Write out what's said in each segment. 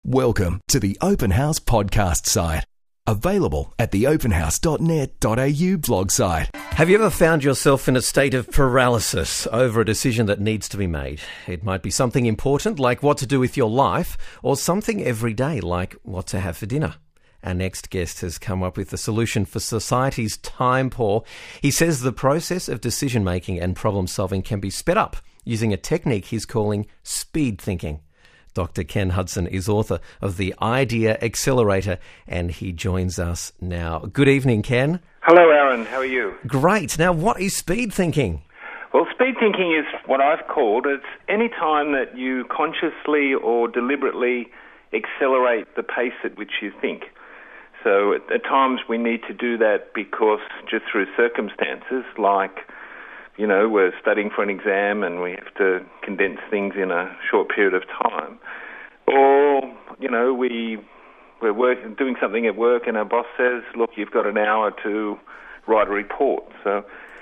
Welcome to the Open House podcast site. Available at theopenhouse.net.au blog site. Have you ever found yourself in a state of paralysis over a decision that needs to be made? It might be something important like what to do with your life, or something everyday like what to have for dinner. Our next guest has come up with the solution for society's time poor. He says the process of decision making and problem solving can be sped up using a technique he's calling speed thinking. Dr. Ken Hudson is author of The Idea Accelerator, and he joins us now. Good evening, Ken. Hello, Aaron. How are you? Great. Now, what is speed thinking? Well, speed thinking is what I've called, it's any time that you consciously or deliberately accelerate the pace at which you think. So at times we need to do that because just through circumstances like, you know, we're studying for an exam and we have to condense things in a short period of time. Or, you know, we're doing something at work and our boss says, look, you've got an hour to write a report. So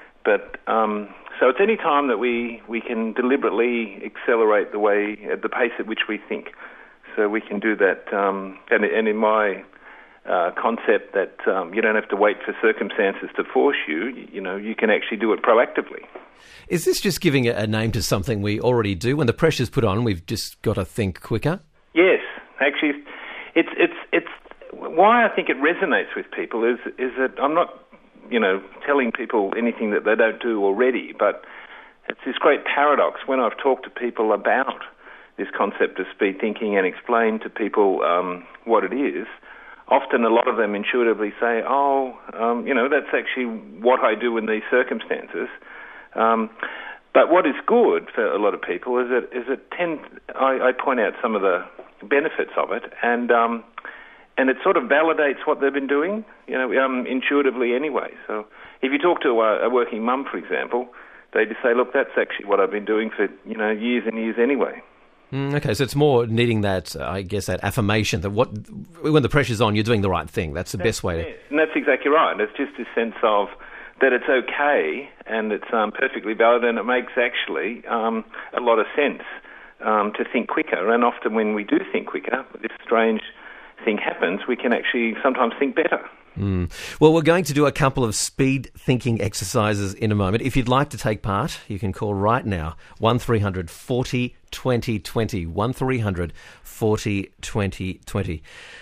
it's any time that we can deliberately accelerate the pace at which we think. So we can do that, and in my concept that you don't have to wait for circumstances to force you. You know, you can actually do it proactively. Is this just giving a name to something we already do? When the pressure's put on, we've just got to think quicker? Yes, actually, it's why I think it resonates with people is that I'm not, you know, telling people anything that they don't do already, but it's this great paradox. When I've talked to people about this concept of speed thinking and explained to people what it is, often a lot of them intuitively say, you know, that's actually what I do in these circumstances. But what is good for a lot of people is I point out some of the benefits of it, and it sort of validates what they've been doing, you know, intuitively anyway. So if you talk to a working mum, for example, they just say, look, that's actually what I've been doing for, you know, years and years anyway. Okay, so it's more needing that, I guess, that affirmation that when the pressure's on, you're doing the right thing. That's the best way to... And that's exactly right. It's just a sense of that it's okay and it's perfectly valid, and it makes actually a lot of sense to think quicker. And often when we do think quicker, this strange thing happens, we can actually sometimes think better. Well, we're going to do a couple of speed thinking exercises in a moment. If you'd like to take part, you can call right now, 1300 40 20 20, 1300 40 20 20.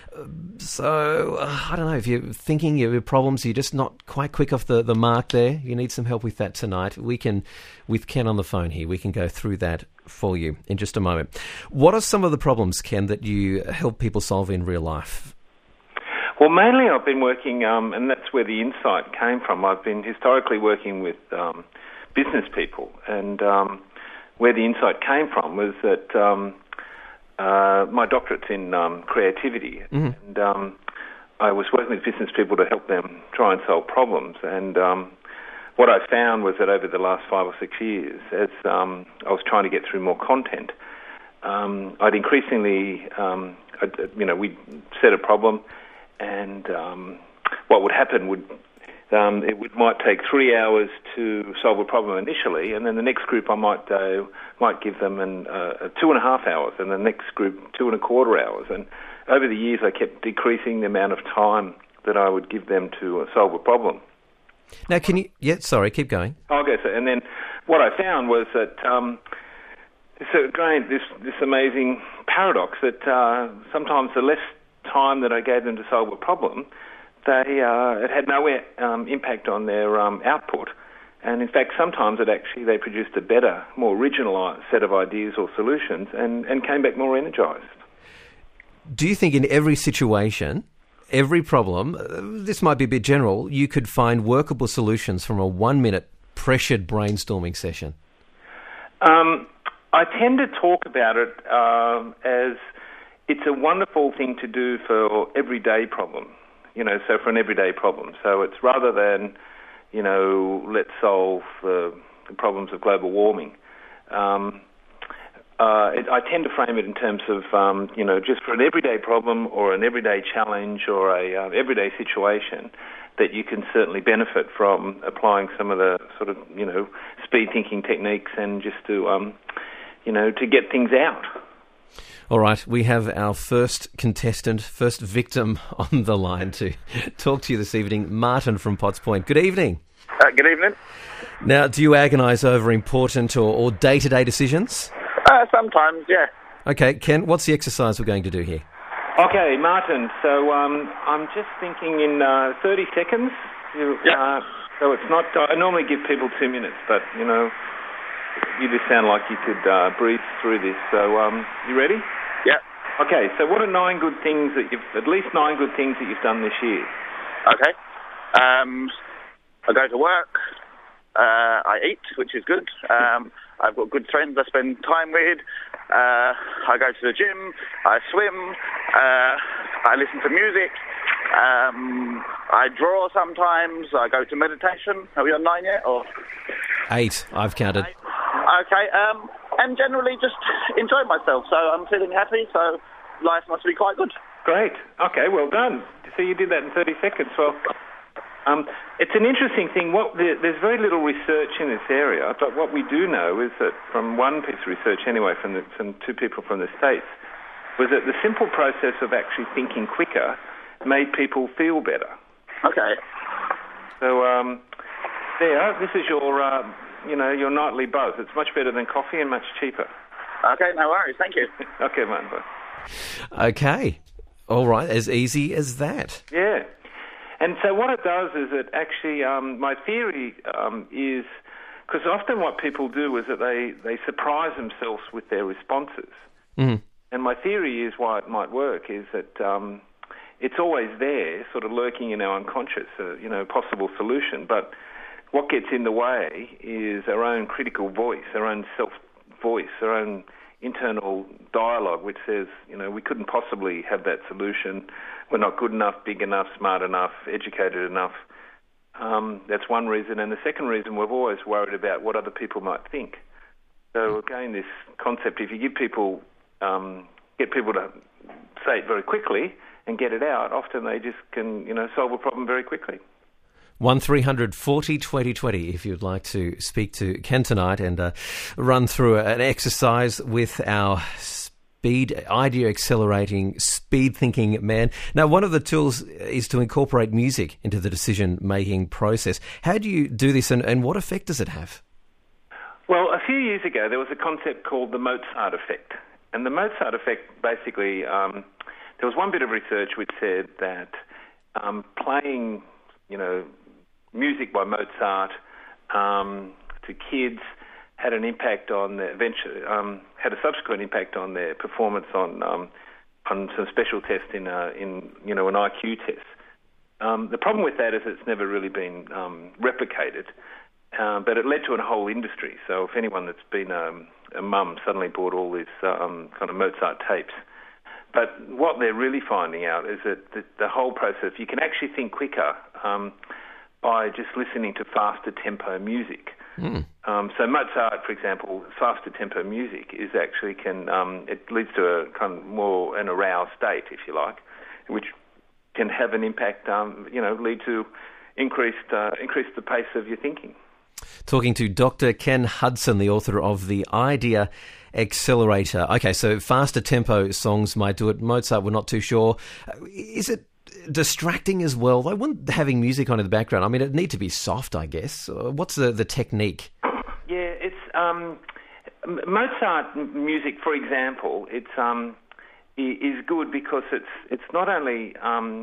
So, I don't know, if you're thinking your problems, you're just not quite quick off the mark there, you need some help with that tonight. We can, with Ken on the phone here, we can go through that for you in just a moment. What are some of the problems, Ken, that you help people solve in real life? Well, mainly I've been working, and that's where the insight came from. I've been historically working with business people, and where the insight came from was that my doctorate's in creativity, and I was working with business people to help them try and solve problems. And what I found was that over the last 5 or 6 years, as I was trying to get through more content, I'd increasingly, we'd set a problem, and what would happen would might take 3 hours to solve a problem initially, and then the next group I might give them 2.5 hours, and the next group 2.25 hours. And over the years, I kept decreasing the amount of time that I would give them to solve a problem. Now, can you... Yeah, sorry, keep going. Okay, so and then what I found was that this amazing paradox that sometimes the less time that I gave them to solve a problem, it had no impact on their output. And in fact, sometimes they produced a better, more original set of ideas or solutions and came back more energized. Do you think in every situation, every problem, this might be a bit general, you could find workable solutions from a 1-minute pressured brainstorming session? I tend to talk about it as it's a wonderful thing to do for everyday problem. You know, so for an everyday problem. So it's rather than, you know, let's solve the problems of global warming. I tend to frame it in terms of, just for an everyday problem or an everyday challenge or a everyday situation that you can certainly benefit from applying some of the sort of, speed thinking techniques and just to get things out. All right, we have our first contestant, first victim on the line to talk to you this evening, Martin from Potts Point. Good evening. Good evening. Now, do you agonise over important or day-to-day decisions? Sometimes, yeah. Okay, Ken, what's the exercise we're going to do here? Okay, Martin, so I'm just thinking in 30 seconds. So it's not... I normally give people 2 minutes, but, you just sound like you could breeze through this. So, you ready? Yeah. Okay, so what are 9 good things at least 9 good things that you've done this year? Okay. I go to work. I eat, which is good. I've got good friends I spend time with. I go to the gym. I swim. I listen to music. I draw sometimes. I go to meditation. Are we on 9 yet? Or 8, I've counted. 8. Okay. And generally just enjoy myself. So I'm feeling happy. So life must be quite good. Great. Okay, well done. So you did that in 30 seconds. Well, it's an interesting thing. There's very little research in this area, but what we do know is that from one piece of research anyway, from 2 people from the States, was that the simple process of actually thinking quicker made people feel better. Okay. So this is your nightly buzz. It's much better than coffee and much cheaper. Okay, no worries. Thank you. Okay, mate. Bye. Okay. All right, as easy as that. Yeah. And so what it does is it actually, my theory is, because often what people do is that they surprise themselves with their responses. Mm-hmm. And my theory is why it might work is that it's always there, sort of lurking in our unconscious, possible solution. But what gets in the way is our own critical voice, our own self-voice, our own internal dialogue, which says, we couldn't possibly have that solution. We're not good enough, big enough, smart enough, educated enough. That's one reason. And the second reason, we've always worried about what other people might think. So again, this concept, if you give people, get people to say it very quickly and get it out, often they just can, solve a problem very quickly. 1300 40 20 20 if you'd like to speak to Ken tonight and run through an exercise with our idea accelerating, speed thinking man. Now, one of the tools is to incorporate music into the decision making process. How do you do this and what effect does it have? Well, a few years ago there was a concept called the Mozart effect. And the Mozart effect basically, there was one bit of research which said that playing, music by Mozart to kids had an impact on had a subsequent impact on their performance on some special tests in an IQ test. The problem with that is it's never really been replicated, but it led to a whole industry. So if anyone that's been a mum suddenly bought all these kind of Mozart tapes. But what they're really finding out is that the whole process, you can actually think quicker by just listening to faster tempo music. Mm. So Mozart, for example, faster tempo music is actually it leads to a kind of more an aroused state, if you like, which can have an impact, lead to increase the pace of your thinking. Talking to Dr. Ken Hudson, the author of The Idea Accelerator. Okay, so faster tempo songs might do it. Mozart, we're not too sure. Is it distracting as well? They wouldn't having music on in the background. I mean, it'd need to be soft, I guess. What's the technique? Yeah, it's Mozart music, for example. It's is good because it's not only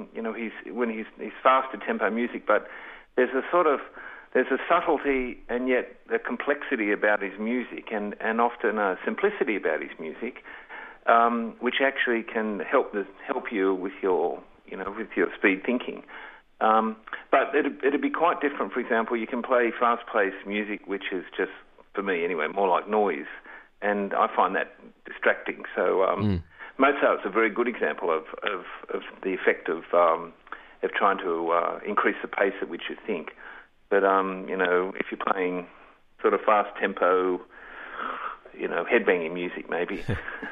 he's faster tempo music, but there's a subtlety and yet a complexity about his music, and often a simplicity about his music, which actually can help you with your speed thinking. But it'd be quite different. For example, you can play fast-paced music, which is just, for me anyway, more like noise, and I find that distracting. So Mozart's a very good example of the effect of trying to increase the pace at which you think. But if you're playing sort of fast tempo, headbanging music, maybe.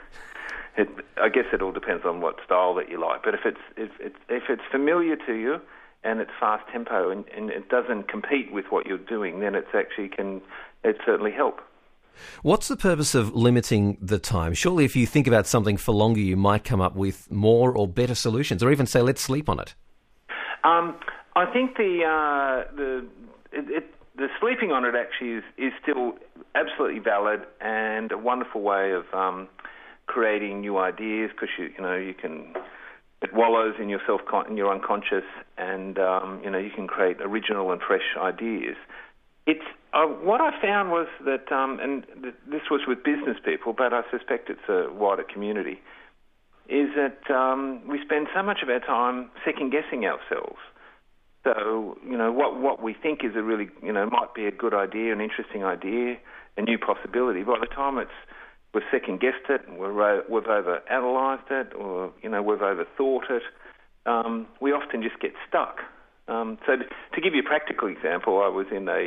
I guess it all depends on what style that you like. But if it's familiar to you and it's fast tempo and it doesn't compete with what you're doing, then it certainly help. What's the purpose of limiting the time? Surely if you think about something for longer, you might come up with more or better solutions, or even say, let's sleep on it. I think the sleeping on it actually is still absolutely valid and a wonderful way of creating new ideas, because it wallows in yourself, in your unconscious, and you can create original and fresh ideas. It's what I found was that, this was with business people, but I suspect it's a wider community, is that we spend so much of our time second guessing ourselves. So, what we think is a really, might be a good idea, an interesting idea, a new possibility. By the time we've second guessed it, we've over analysed it, or we've overthought it, we often just get stuck. So to give you a practical example, I was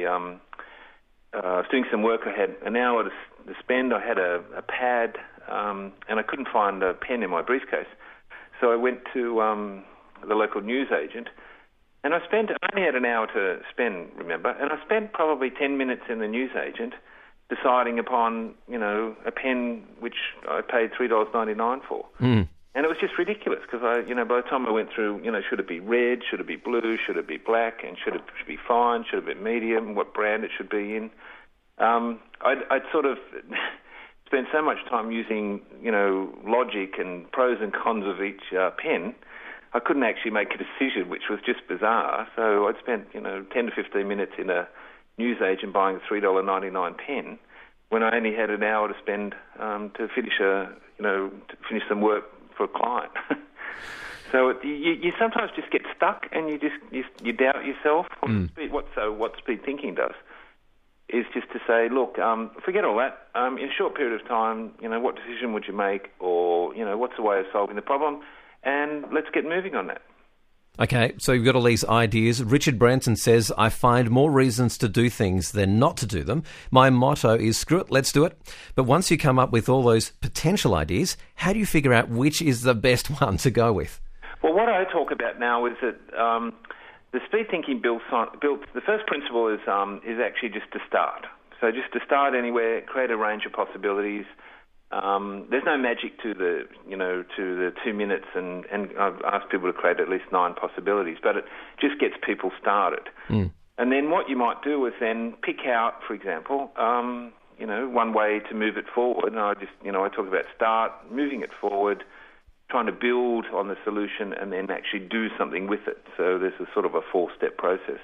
I was doing some work. I had an hour to spend. I had a pad, and I couldn't find a pen in my briefcase. So I went to the local newsagent, and I only had an hour to spend, remember, and I spent probably 10 minutes in the newsagent deciding upon, a pen which I paid $3.99 for. Mm. And it was just ridiculous because by the time I went through, should it be red, should it be blue, should it be black, and should it be fine, should it be medium, what brand it should be in. I'd sort of spent so much time using, logic and pros and cons of each pen, I couldn't actually make a decision, which was just bizarre. So I'd spent, 10 to 15 minutes in a newsagent buying a $3.99 pen when I only had an hour to spend to finish finish some work for a client. So you sometimes just get stuck, and you doubt yourself. What speed thinking does is just to say, look, forget all that. In a short period of time, what decision would you make, or what's the way of solving the problem, and let's get moving on that. Okay, so you've got all these ideas. Richard Branson says, I find more reasons to do things than not to do them. My motto is, screw it, let's do it. But once you come up with all those potential ideas, how do you figure out which is the best one to go with? Well, what I talk about now is that the speed thinking the first principle is actually just to start. So just to start anywhere, create a range of possibilities. There's no magic to the 2 minutes, and I've asked people to create at least 9 possibilities, but it just gets people started. Mm. And then what you might do is then pick out, for example, one way to move it forward. And I talk about start, moving it forward, trying to build on the solution, and then actually do something with it. So there's a sort of a 4-step process.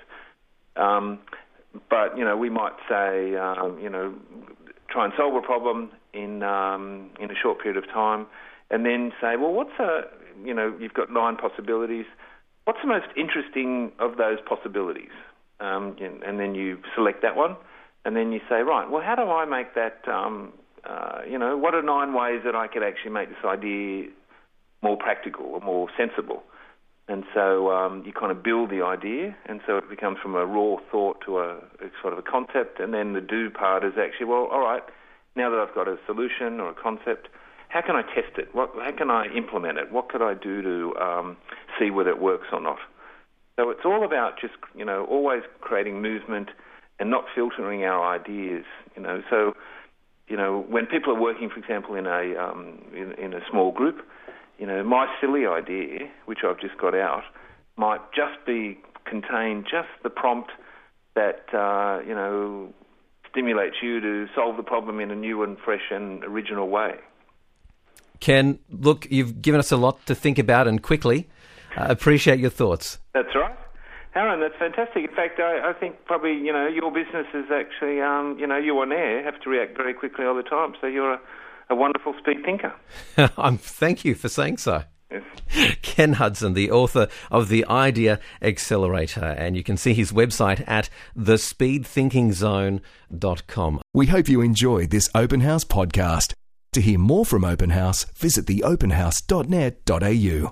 But we might say, try and solve a problem in a short period of time, and then say, well, you've got 9 possibilities. What's the most interesting of those possibilities? And then you select that one, and then you say, right, well, how do I make that? What are 9 ways that I could actually make this idea more practical or more sensible? And so you kind of build the idea, and so it becomes from a raw thought to a sort of a concept, and then the do part is actually, well, all right, now that I've got a solution or a concept, how can I test it? How can I implement it? What could I do to see whether it works or not? So it's all about just, always creating movement and not filtering our ideas, So, when people are working, for example, in a small group, my silly idea, which I've just got out, might just contain just the prompt that, stimulates you to solve the problem in a new and fresh and original way. Ken, look, you've given us a lot to think about, and quickly. Appreciate your thoughts. That's right. Aaron, that's fantastic. In fact, I think probably, your business is actually, you on air have to react very quickly all the time. So you're a wonderful speed thinker. Thank you for saying so. Yes. Ken Hudson, the author of The Idea Accelerator, and you can see his website at thespeedthinkingzone.com. We hope you enjoyed this Open House podcast. To hear more from Open House, visit theopenhouse.net.au.